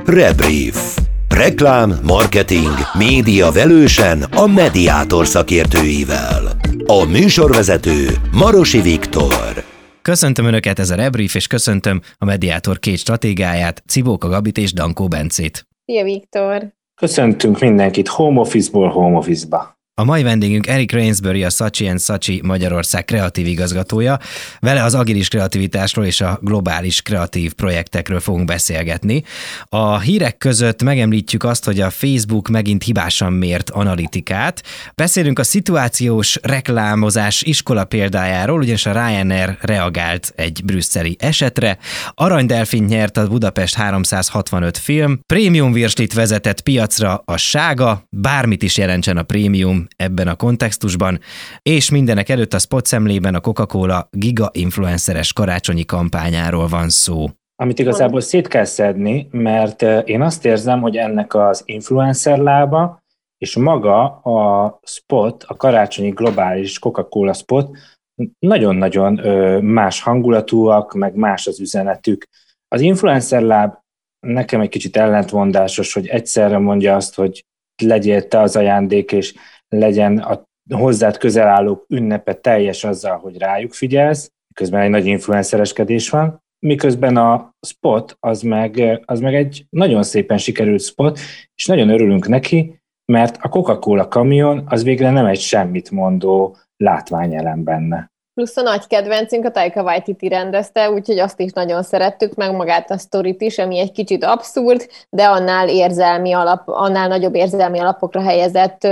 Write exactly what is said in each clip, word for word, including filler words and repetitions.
Rebrief. Reklám, marketing, média velősen a Mediátor szakértőivel. A műsorvezető Marosi Viktor. Köszöntöm Önöket, ez a Rebrief, és köszöntöm a Mediátor két stratégáját, Cibóka Gabit és Dankó Bencét. Szia Viktor! Köszöntünk mindenkit home office-ból home office-ba. A mai vendégünk Eric Rainsbury, a Saatchi and Saatchi Magyarország kreatív igazgatója. Vele az agilis kreativitásról és a globális kreatív projektekről fogunk beszélgetni. A hírek között megemlítjük azt, hogy a Facebook megint hibásan mért analitikát. Beszélünk a szituációs reklámozás iskola példájáról, ugyanis a Ryanair reagált egy brüsszeli esetre. Aranydelfint nyert a Budapest háromszázhatvanöt film, prémium virslit vezetett piacra a Sága, bármit is jelentsen a prémium ebben a kontextusban, és mindenek előtt a Spot szemlében a Coca-Cola giga influenceres karácsonyi kampányáról van szó. Amit igazából szét kell szedni, mert én azt érzem, hogy ennek az influencer lába, és maga a spot, a karácsonyi globális Coca-Cola spot nagyon-nagyon más hangulatúak, meg más az üzenetük. Az influencer láb nekem egy kicsit ellentmondásos, hogy egyszerre mondja azt, hogy legyél te az ajándék, és legyen a hozzád közel állók ünnepe teljes azzal, hogy rájuk figyelsz, miközben egy nagy influencereskedés van, miközben a spot az meg, az meg egy nagyon szépen sikerült spot, és nagyon örülünk neki, mert a Coca-Cola kamion az végre nem egy semmit mondó látványelem benne. Plusz a nagy kedvencünk, a Taika Waititi rendezte, úgyhogy azt is nagyon szerettük, meg magát a sztorit is, ami egy kicsit abszurd, de annál érzelmi alap, annál nagyobb érzelmi alapokra helyezett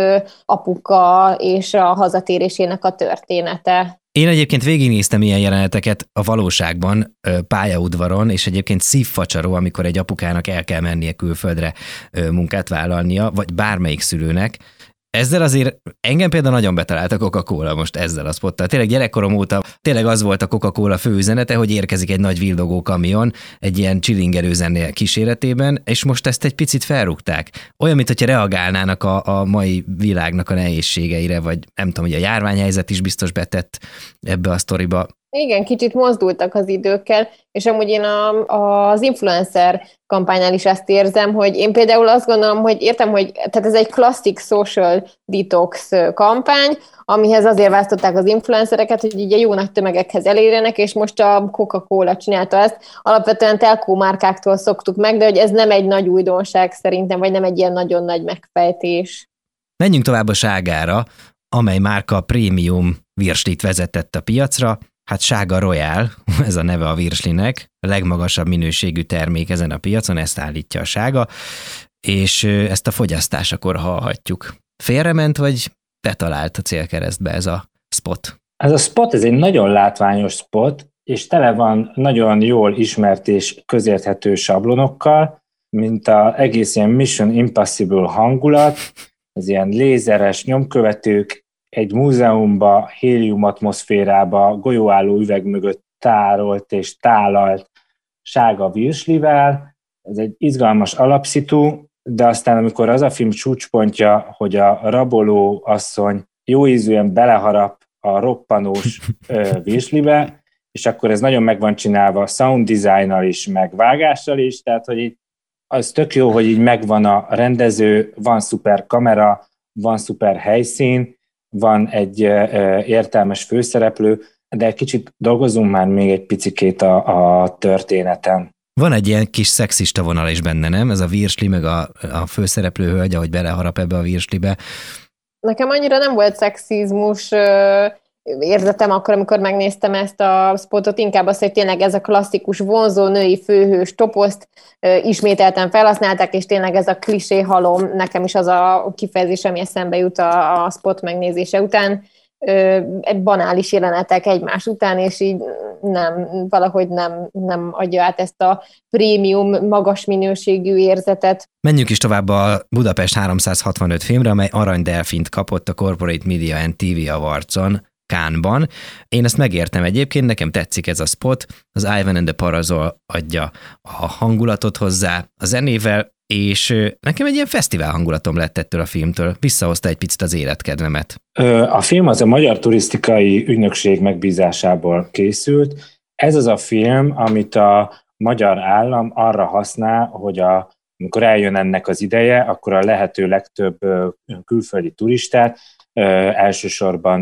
apuka és a hazatérésének a története. Én egyébként végignéztem ilyen jeleneteket a valóságban, pályaudvaron, és egyébként szívfacsaró, amikor egy apukának el kell mennie külföldre munkát vállalnia, vagy bármelyik szülőnek. Ezzel azért engem például nagyon betalált a Coca-Cola most ezzel a spottal. Tényleg gyerekkorom óta tényleg az volt a Coca-Cola fő üzenete, hogy érkezik egy nagy vildogó kamion egy ilyen csilingelő zene kíséretében, és most ezt egy picit felrúgták. Olyan, mintha reagálnának a, a mai világnak a nehézségeire, vagy nem tudom, hogy a járványhelyzet is biztos betett ebbe a sztoriba. Igen, kicsit mozdultak az időkkel, és amúgy én a, a, az influencer kampánynál is ezt érzem, hogy én például azt gondolom, hogy értem, hogy tehát ez egy klasszik social detox kampány, amihez azért választották az influencereket, hogy így a jó nagy tömegekhez elérjenek, és most a Coca-Cola csinálta ezt. Alapvetően telkó márkáktól szoktuk meg, de hogy ez nem egy nagy újdonság szerintem, vagy nem egy ilyen nagyon nagy megfejtés. Menjünk tovább a Ságára, amely márka prémium virslit vezetett a piacra. Hát Sága Royal, ez a neve a virslinek, a legmagasabb minőségű termék ezen a piacon, ezt állítja a Sága, és ezt a fogyasztásakor hallhatjuk. Félrement, vagy betalált a célkeresztbe ez a spot? Ez a spot, ez egy nagyon látványos spot, és tele van nagyon jól ismert és közérthető sablonokkal, mint az egész ilyen Mission Impossible hangulat, az ilyen lézeres nyomkövetők, egy múzeumba, hélium atmoszférába, golyóálló üveg mögött tárolt és tálalt sága virslivel. Ez egy izgalmas alapszitu, de aztán amikor az a film csúcspontja, hogy a raboló asszony jóízűen beleharap a roppanós virslibe, és akkor ez nagyon meg van csinálva sound designnal is, meg vágással is, tehát hogy így az tök jó, hogy így megvan a rendező, van szuper kamera, van szuper helyszín, van egy értelmes főszereplő, de kicsit dolgozunk már még egy picikét a, a történeten. Van egy ilyen kis szexista vonal is benne, nem? Ez a virsli, meg a, a főszereplő hölgy, ahogy beleharap ebbe a virslibe. Nekem annyira nem volt szexizmus érzetem akkor, amikor megnéztem ezt a spotot, inkább az, hogy tényleg ez a klasszikus vonzó női főhős toposzt ismételten felhasználták, és tényleg ez a klisé halom, nekem is az a kifejezés, ami eszembe jut a, a spot megnézése után, egy banális jelenetek egymás után, és így nem, valahogy nem, nem adja át ezt a prémium, magas minőségű érzetet. Menjünk is tovább a Budapest háromszázhatvanöt filmre, amely aranydelfint kapott a Corporate Media and té vé Awards-on, Cannes-ban. Én ezt megértem egyébként, nekem tetszik ez a spot, az Ivan and the Parazol adja a hangulatot hozzá a zenével, és nekem egy ilyen fesztivál hangulatom lett ettől a filmtől. Visszahozta egy picit az életkedvemet. A film az a Magyar Turisztikai Ügynökség megbízásából készült. Ez az a film, amit a magyar állam arra használ, hogy a amikor eljön ennek az ideje, akkor a lehető legtöbb külföldi turistát, elsősorban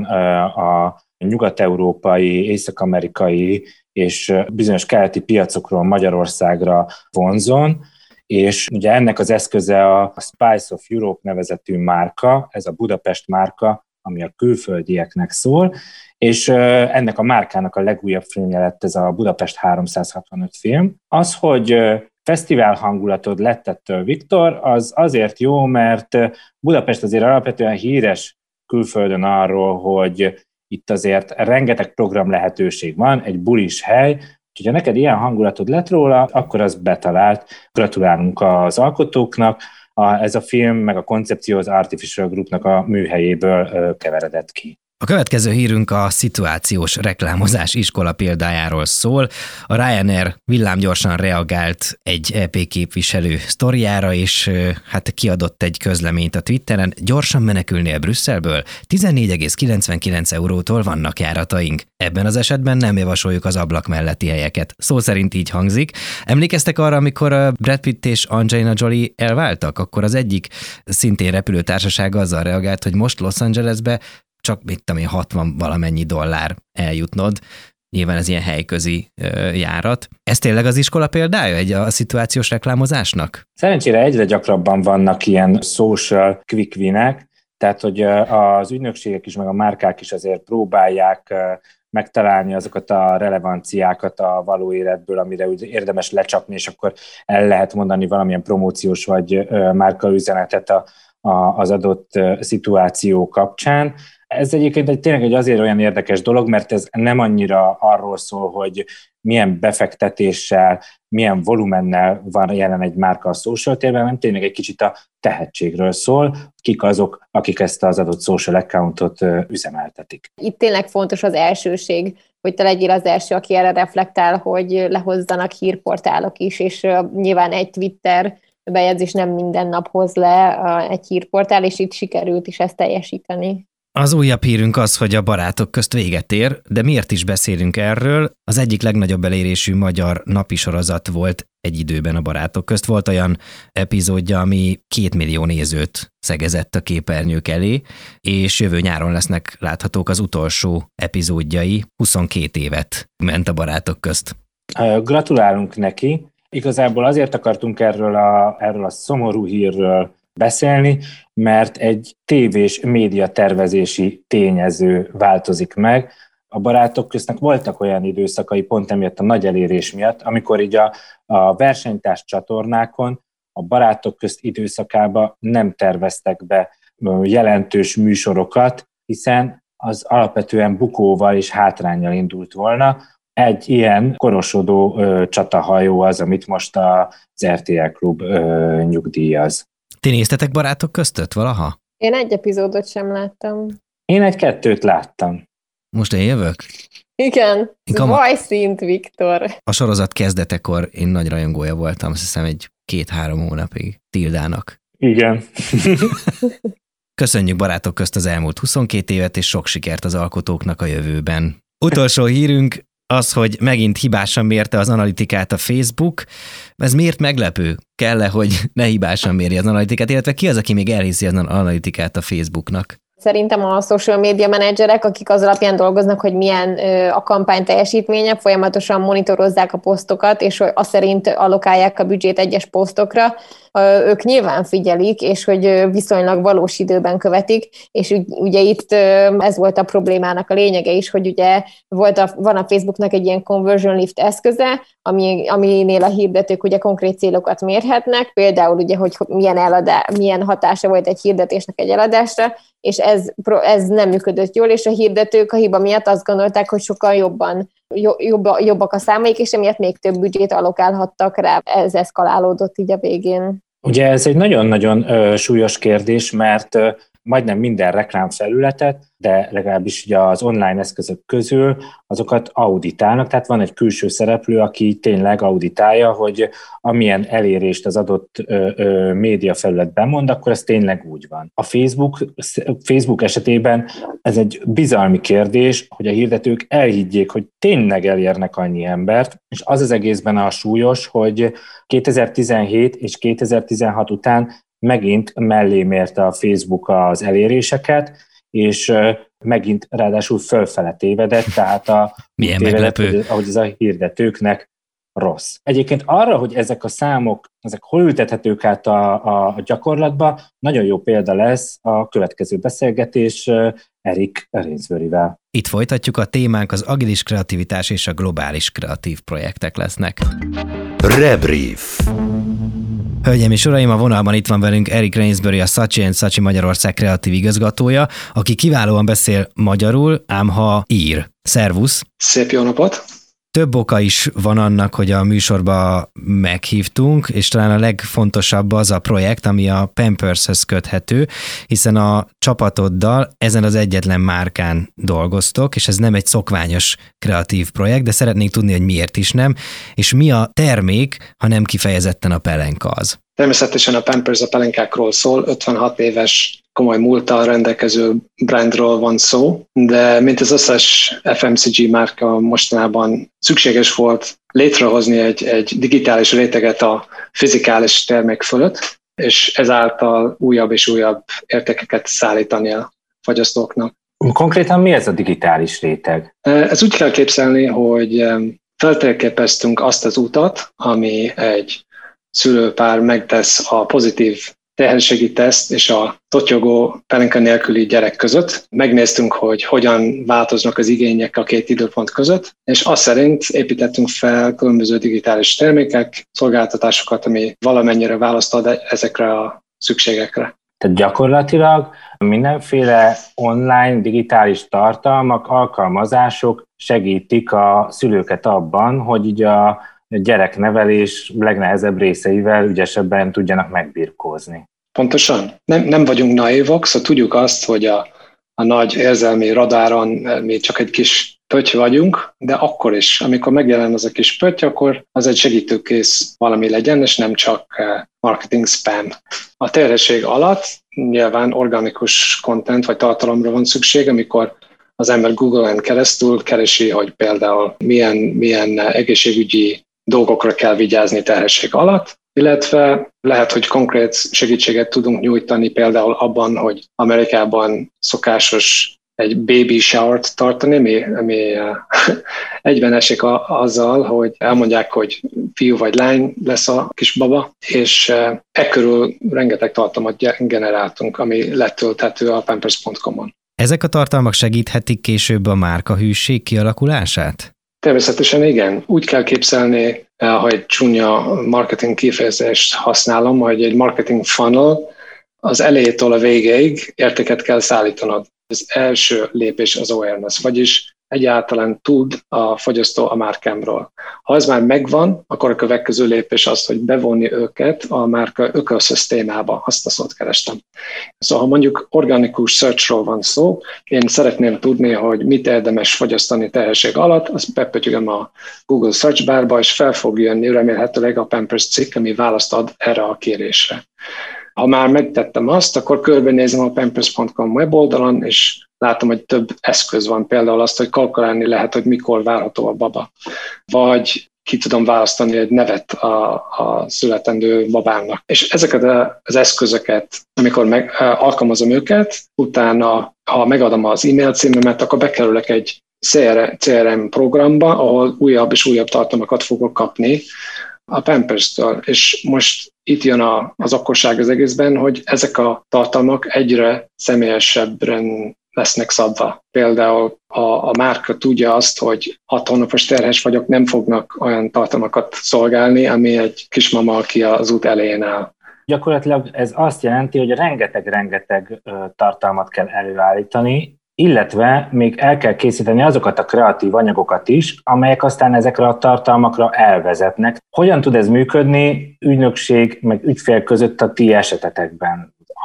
a nyugat-európai, észak-amerikai és bizonyos keleti piacokról Magyarországra vonzon, és ugye ennek az eszköze a Spice of Europe nevezetű márka, ez a Budapest márka, ami a külföldieknek szól, és ennek a márkának a legújabb filmje lett ez a Budapest háromszázhatvanöt film. Az, hogy fesztivál hangulatod lett ettől, Viktor, az azért jó, mert Budapest azért alapvetően híres külföldön arról, hogy itt azért rengeteg program lehetőség van, egy bulis hely, úgyhogy ha neked ilyen hangulatod lett róla, akkor az betalált. Gratulálunk az alkotóknak, a, ez a film, meg a koncepció az Artificial Groupnak a műhelyéből ö, keveredett ki. A következő hírünk a szituációs reklámozás iskola példájáról szól. A Ryanair villámgyorsan reagált egy é pé képviselő sztoriára, és hát kiadott egy közleményt a Twitteren. Gyorsan menekülnél Brüsszelből? tizennégy egész kilencvenkilenc eurótól vannak járataink. Ebben az esetben nem javasoljuk az ablak melletti helyeket. Szó szerint így hangzik. Emlékeztek arra, amikor Brad Pitt és Angelina Jolie elváltak? Akkor az egyik szintén repülőtársaság azzal reagált, hogy most Los Angelesbe csak mit tudom én, hatvan valamennyi dollár eljutnod. Nyilván ez ilyen helyközi ö, járat. Ez tényleg az iskola példája egy a szituációs reklámozásnak? Szerencsére egyre gyakrabban vannak ilyen social quick winek, tehát hogy az ügynökségek is, meg a márkák is azért próbálják megtalálni azokat a relevanciákat a való életből, amire úgy érdemes lecsapni, és akkor el lehet mondani valamilyen promóciós vagy márkaüzenetet a, a, az adott szituáció kapcsán. Ez egyébként egy, tényleg egy azért olyan érdekes dolog, mert ez nem annyira arról szól, hogy milyen befektetéssel, milyen volumennel van jelen egy márka a social térben, hanem tényleg egy kicsit a tehetségről szól, kik azok, akik ezt az adott social accountot üzemeltetik. Itt tényleg fontos az elsőség, hogy te legyél az első, aki erre reflektál, hogy lehozzanak hírportálok is, és nyilván egy Twitter bejegyzés nem minden nap hoz le egy hírportál, és itt sikerült is ezt teljesíteni. Az újabb hírünk az, hogy a Barátok közt véget ér, de miért is beszélünk erről? Az egyik legnagyobb elérésű magyar napi sorozat volt egy időben a Barátok közt. Volt olyan epizódja, ami két millió nézőt szegezett a képernyők elé, és jövő nyáron lesznek láthatók az utolsó epizódjai. huszonkét évet ment a Barátok közt. Gratulálunk neki. Igazából azért akartunk erről a, erről a szomorú hírről beszélni, mert egy tévés médiatervezési tényező változik meg. A Barátok köztnek voltak olyan időszakai, pont emiatt a nagy elérés miatt, amikor így a, a versenytárs csatornákon a Barátok közt időszakában nem terveztek be jelentős műsorokat, hiszen az alapvetően bukóval és hátránnyal indult volna. Egy ilyen korosodó ö, csatahajó az, amit most az er té el Klub ö, nyugdíjaz. Ti néztetek Barátok köztöt valaha? Én egy epizódot sem láttam. Én egy-kettőt láttam. Most én jövök? Igen, Kama... vajszint, Viktor. A sorozat kezdetekor én nagy rajongója voltam, azt hiszem egy két-három hónapig Tildának. Igen. Köszönjük Barátok közt az elmúlt huszonkét évet, és sok sikert az alkotóknak a jövőben. Utolsó hírünk az, hogy megint hibásan mérte az analitikát a Facebook. Ez miért meglepő? Kell-e, hogy ne hibásan mérje az analitikát, illetve ki az, aki még elhiszi az analitikát a Facebooknak? Szerintem a social media menedzserek, akik az alapján dolgoznak, hogy milyen a kampány teljesítménye, folyamatosan monitorozzák a posztokat, és azt szerint allokálják a büdzsét egyes posztokra, ők nyilván figyelik, és hogy viszonylag valós időben követik, és ugye itt ez volt a problémának a lényege is, hogy ugye volt a, van a Facebooknak egy ilyen conversion lift eszköze, ami, aminél a hirdetők ugye konkrét célokat mérhetnek, például ugye, hogy milyen, eladá, milyen hatása volt egy hirdetésnek egy eladásra, és ez, ez nem működött jól, és a hirdetők a hiba miatt azt gondolták, hogy sokkal jobban, jobb, jobbak a számaik, és emiatt még több büdzsét allokálhattak rá. Ez eszkalálódott így a végén. Ugye ez egy nagyon-nagyon ö, súlyos kérdés, mert ö, majdnem minden reklámfelületet, de legalábbis ugye az online eszközök közül azokat auditálnak, tehát van egy külső szereplő, aki tényleg auditálja, hogy amilyen elérést az adott ö, ö, médiafelület bemond, akkor ez tényleg úgy van. A Facebook, Facebook esetében ez egy bizalmi kérdés, hogy a hirdetők elhiggyék, hogy tényleg elérnek annyi embert, és az az egészben a súlyos, hogy kétezer-tizenhét és kétezer-tizenhat után megint mellé mérte a Facebook az eléréseket, és megint ráadásul fölfele tévedett, tehát a milyen tévedett, meglepő. hogy, ahogy ez a hirdetőknek rossz. Egyébként arra, hogy ezek a számok, ezek hol ültethetők át a, a gyakorlatba, nagyon jó példa lesz a következő beszélgetés Eric Rainsburyvel. Itt folytatjuk, a témánk az agilis kreativitás és a globális kreatív projektek lesznek. Rebrief. Hölgyeim és uraim, a vonalban itt van velünk Eric Rainsbury, a Saatchi and Saatchi Magyarország kreatív igazgatója, aki kiválóan beszél magyarul, ám ha ír. Szervusz! Szép jó napot! Több oka is van annak, hogy a műsorba meghívtunk, és talán a legfontosabb az a projekt, ami a Pampershez köthető, hiszen a csapatoddal ezen az egyetlen márkán dolgoztok, és ez nem egy szokványos kreatív projekt, de szeretnénk tudni, hogy miért is nem, és mi a termék, ha nem kifejezetten a pelenka az. Természetesen a Pampers a pelenkákról szól, ötvenhat éves komoly múlttal rendelkező brandról van szó, de mint az összes ef em cé gé márka mostanában szükséges volt létrehozni egy, egy digitális réteget a fizikális termék fölött, és ezáltal újabb és újabb értékeket szállítani a fogyasztóknak. Konkrétan mi ez a digitális réteg? Ez úgy kell képzelni, hogy feltérképeztünk azt az utat, ami egy szülőpár megtesz a pozitív terhességi teszt és a totyogó pelenka nélküli gyerek között. Megnéztünk, hogy hogyan változnak az igények a két időpont között, és azt szerint építettünk fel különböző digitális termékek, szolgáltatásokat, ami valamennyire választ ad ezekre a szükségekre. Tehát gyakorlatilag mindenféle online digitális tartalmak, alkalmazások segítik a szülőket abban, hogy így a gyereknevelés legnehezebb részeivel ügyesebben tudjanak megbirkózni. Pontosan. Nem, nem vagyunk naívok, szóval tudjuk azt, hogy a, a nagy érzelmi radáron mi csak egy kis pötty vagyunk, de akkor is, amikor megjelen az a kis pötty, akkor az egy segítőkész valami legyen, és nem csak marketing spam. A terhesség alatt nyilván organikus content vagy tartalomra van szükség, amikor az ember Google-en keresztül keresi, hogy például milyen, milyen egészségügyi dolgokra kell vigyázni terhesség alatt, illetve lehet, hogy konkrét segítséget tudunk nyújtani például abban, hogy Amerikában szokásos egy baby showert tartani, ami, ami egyben esik a, azzal, hogy elmondják, hogy fiú vagy lány lesz a kis baba, és e körül rengeteg tartalmat generáltunk, ami letölthető a pampers pont com-on. Ezek a tartalmak segíthetik később a márkahűség kialakulását? Természetesen igen. Úgy kell képzelni, ha egy csúnya marketing kifejezést használom, hogy egy marketing funnel az elejétől a végéig értéket kell szállítanod. Az első lépés az awareness, vagyis egyáltalán tud a fogyasztó a márkámról. Ha ez már megvan, akkor a következő lépés az, hogy bevonni őket a márka ökoszisztémába, azt a szót kerestem. Szóval ha mondjuk organikus searchról van szó, én szeretném tudni, hogy mit érdemes fogyasztani terhesség alatt, azt bepötyögöm a Google Search barba, és fel fog jönni remélhetőleg a Pampers cikk, ami választ ad erre a kérésre. Ha már megtettem azt, akkor körbenézem a pampers pont com weboldalon, és látom, hogy több eszköz van, például azt, hogy kalkulálni lehet, hogy mikor várható a baba. Vagy ki tudom választani egy nevet a, a születendő babámnak. És ezeket az eszközöket, amikor meg, alkalmazom őket, utána, ha megadom az e-mail címemet, akkor bekerülök egy cé er em programba, ahol újabb és újabb tartalmakat fogok kapni a Pampers-től. És most itt jön a, az okosság az egészben, hogy ezek a tartalmak egyre személyesebben lesznek szabva. Például a, a márka tudja azt, hogy hat hónapos terhes vagyok, nem fognak olyan tartalmakat szolgálni, ami egy kismama, aki az út elején áll. Gyakorlatilag ez azt jelenti, hogy rengeteg-rengeteg tartalmat kell előállítani, illetve még el kell készíteni azokat a kreatív anyagokat is, amelyek aztán ezekre a tartalmakra elvezetnek. Hogyan tud ez működni ügynökség meg ügyfél között a ti esetetekben?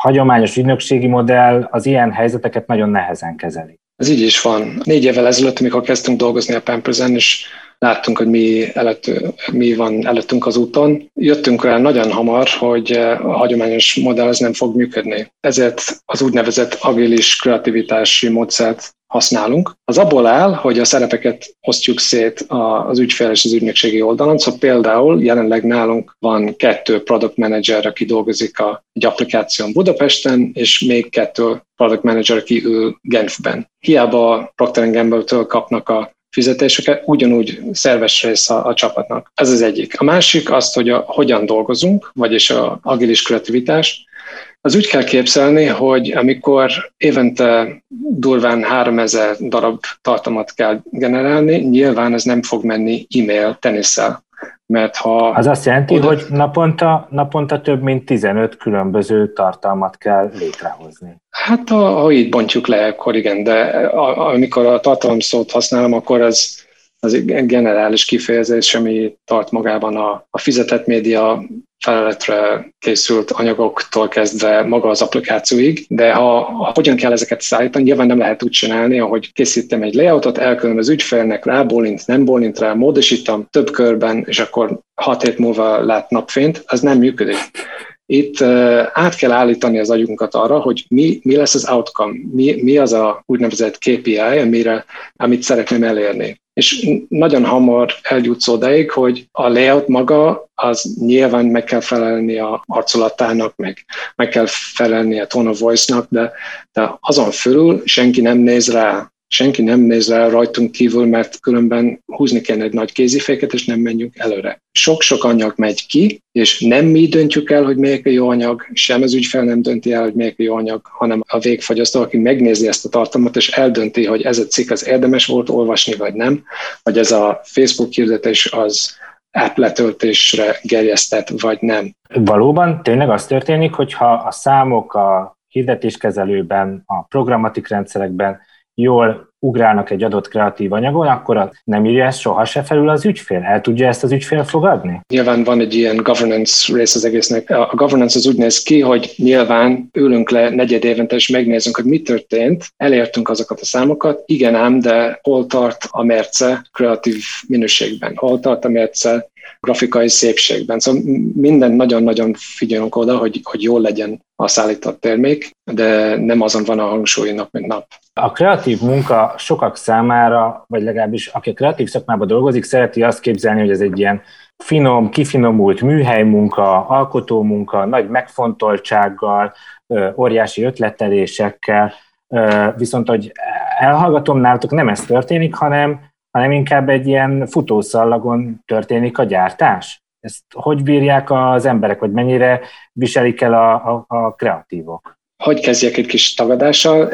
hagyományos ügynökségi modell az ilyen helyzeteket nagyon nehezen kezeli. Ez így is van. Négy évvel ezelőtt, amikor kezdtünk dolgozni a Pampersen, és láttunk, hogy mi, előtt, mi van előttünk az úton, jöttünk rá nagyon hamar, hogy a hagyományos modell ez nem fog működni. Ezért az úgynevezett agilis kreativitási módszert használunk. Az abból áll, hogy a szerepeket osztjuk szét az ügyfél és az ügynökségi oldalon. Szóval például jelenleg nálunk van kettő product manager, aki dolgozik a, egy applikáción Budapesten, és még kettő product manager, aki ül Genfben. Hiába Procter and Gamble-től kapnak a fizetéseket, ugyanúgy szerves rész a, a csapatnak. Ez az egyik. A másik az, hogy a, hogyan dolgozunk, vagyis az agilis kreativitás. Az úgy kell képzelni, hogy amikor évente durván háromezer darab tartalmat kell generálni, nyilván ez nem fog menni e-mail tenisszel. Mert ha az azt jelenti, oda... hogy naponta, naponta több mint tizenöt különböző tartalmat kell létrehozni. Hát ha, ha így bontjuk le, akkor igen, de amikor a tartalom szót használom, akkor az, az egy generális kifejezés, ami tart magában a, a fizetett média feleletre készült anyagoktól kezdve maga az applikációig, de ha, ha hogyan kell ezeket szállítani, nyilván nem lehet úgy csinálni, ahogy készítem egy layoutot, elküldöm az ügyfélnek, rá bólint, nem bólint rá, módosítom több körben, és akkor hat hét múlva lát napfényt, az nem működik. Itt uh, át kell állítani az agyunkat arra, hogy mi, mi lesz az outcome, mi, mi az a úgynevezett ká pé i, amire, amit szeretném elérni. És nagyon hamar eljutsz odaig, hogy a layout maga az nyilván meg kell felelni a arculatának, meg, meg kell felelni a tone of voice-nak, de, de azon fölül senki nem néz rá. Senki nem néz rá rajtunk kívül, mert különben húzni kéne egy nagy kéziféket, és nem menjünk előre. Sok-sok anyag megy ki, és nem mi döntjük el, hogy melyik a jó anyag, sem az ügyfél nem dönti el, hogy melyik a jó anyag, hanem a végfogyasztó, aki megnézi ezt a tartalmat, és eldönti, hogy ez a cikk az érdemes volt olvasni, vagy nem, vagy ez a Facebook hirdetés az app letöltésre gerjesztett, vagy nem. Valóban tényleg az történik, hogyha a számok a hirdetéskezelőben, a programatik rendszerekben jól ugrálnak egy adott kreatív anyagon, akkor nem írja ezt soha se felül az ügyfél? El tudja ezt az ügyfél fogadni? Nyilván van egy ilyen governance rész az egésznek. A governance az úgy néz ki, hogy nyilván ülünk le negyed évente, és megnézzünk, hogy mi történt, elértünk azokat a számokat, igen ám, de hol tart a mérce kreatív minőségben, hol tart a mérce grafikai szépségben. Szóval minden nagyon-nagyon figyelünk oda, hogy, hogy jól legyen a szállított termék, de nem azon van a hangsúly nap, mint nap. A kreatív munka sokak számára, vagy legalábbis aki a kreatív szakmában dolgozik, szereti azt képzelni, hogy ez egy ilyen finom, kifinomult műhelymunka, alkotómunka, nagy megfontoltsággal, óriási ötletelésekkel, viszont hogy elhallgatom nálatok, nem ez történik, hanem, hanem inkább egy ilyen futószallagon történik a gyártás. Ezt hogy bírják az emberek, vagy mennyire viselik el a, a, a kreatívok? Hogy kezdjek egy kis tagadással?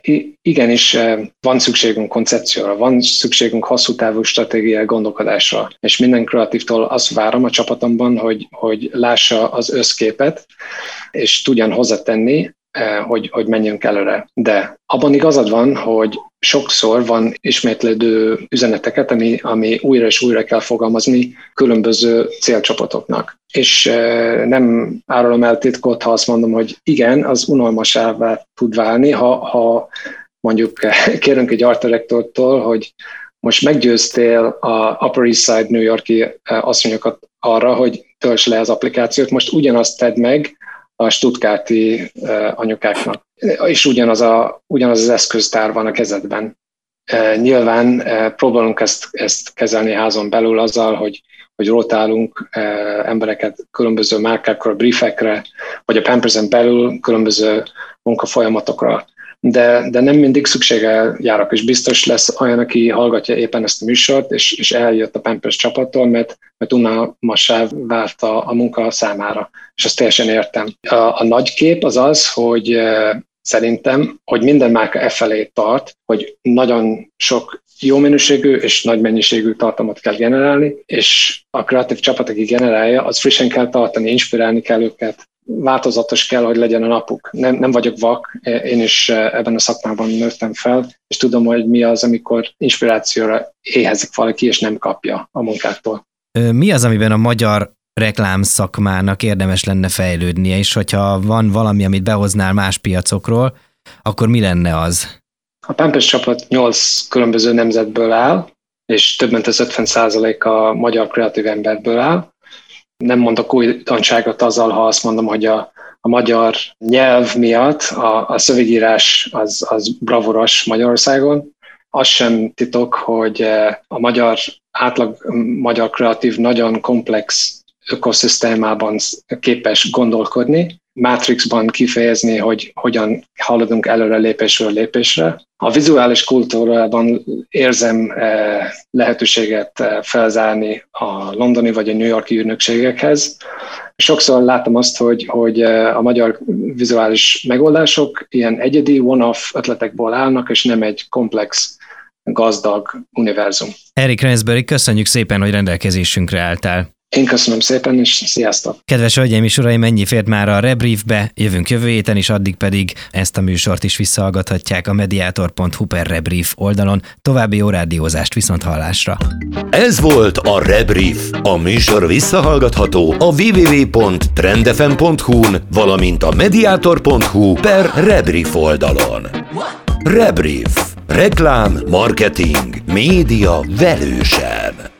Igenis, van szükségünk koncepcióra, van szükségünk hosszú távú stratégiai gondolkodásra, és minden kreatívtól azt várom a csapatomban, hogy, hogy lássa az összképet, és tudjan hozzátenni, hogy, hogy menjünk előre. De abban igazad van, hogy sokszor van ismétlődő üzeneteket, ami, ami újra és újra kell fogalmazni különböző célcsoportoknak. És nem árulom el titkot, ha azt mondom, hogy igen, az unalmasává tud válni, ha, ha mondjuk kérünk egy art directortól, hogy most meggyőztél a Upper East Side New Yorki asszonyokat arra, hogy tölts le az applikációt, most ugyanazt tedd meg a stuttgarti anyukáknak. És ugyanaz, a, ugyanaz az eszköztár van a kezedben. Nyilván próbálunk ezt, ezt kezelni házon belül azzal, hogy, hogy rotálunk embereket különböző márkákra, briefekre, vagy a Pampersen belül különböző munkafolyamatokra. De, de nem mindig szüksége járok, és biztos lesz olyan, aki hallgatja éppen ezt a műsort, és, és eljött a Pampers csapattól, mert, mert unalmassá vált a, a munka számára, és azt teljesen értem. A, a nagy kép az az, hogy e, szerintem, hogy minden márka e felé tart, hogy nagyon sok jó minőségű és nagy mennyiségű tartalmat kell generálni, és a kreatív csapat, aki generálja, az frissen kell tartani, inspirálni kell őket, változatos kell, hogy legyen a napuk. Nem, nem vagyok vak, én is ebben a szakmában nőttem fel, és tudom, hogy mi az, amikor inspirációra éhezik valaki, és nem kapja a munkától. Mi az, amiben a magyar reklám szakmának érdemes lenne fejlődnie, és hogyha van valami, amit behoznál más piacokról, akkor mi lenne az? A Pampers csapat nyolc különböző nemzetből áll, és több mint az ötven százalék a magyar kreatív emberből áll. Nem mondok újdonságot azzal, ha azt mondom, hogy a, a magyar nyelv miatt a, a szövegírás az, az bravoros Magyarországon. Az sem titok, hogy a magyar, átlag magyar kreatív nagyon komplex ökoszisztémában képes gondolkodni, Matrixban kifejezni, hogy hogyan haladunk előre lépésről lépésre. A vizuális kultúrában érzem lehetőséget felzárni a londoni vagy a New Yorki ügynökségekhez. Sokszor látom azt, hogy, hogy a magyar vizuális megoldások ilyen egyedi one-off ötletekból állnak, és nem egy komplex, gazdag univerzum. Eric Rainsbury, köszönjük szépen, hogy rendelkezésünkre álltál. Én köszönöm szépen, és sziasztok! Kedves hölgyeim és uraim, ennyi fért már a Rebriefbe, jövünk jövő héten, és addig pedig ezt a műsort is visszahallgathatják a mediator pont hu per Rebrief oldalon. További jó rádiózást, viszont hallásra! Ez volt a Rebrief. A műsor visszahallgatható a double-u double-u double-u pont trendfm pont hu-n, valamint a mediator pont hu per Rebrief oldalon. Rebrief. Reklám, marketing, média velősen.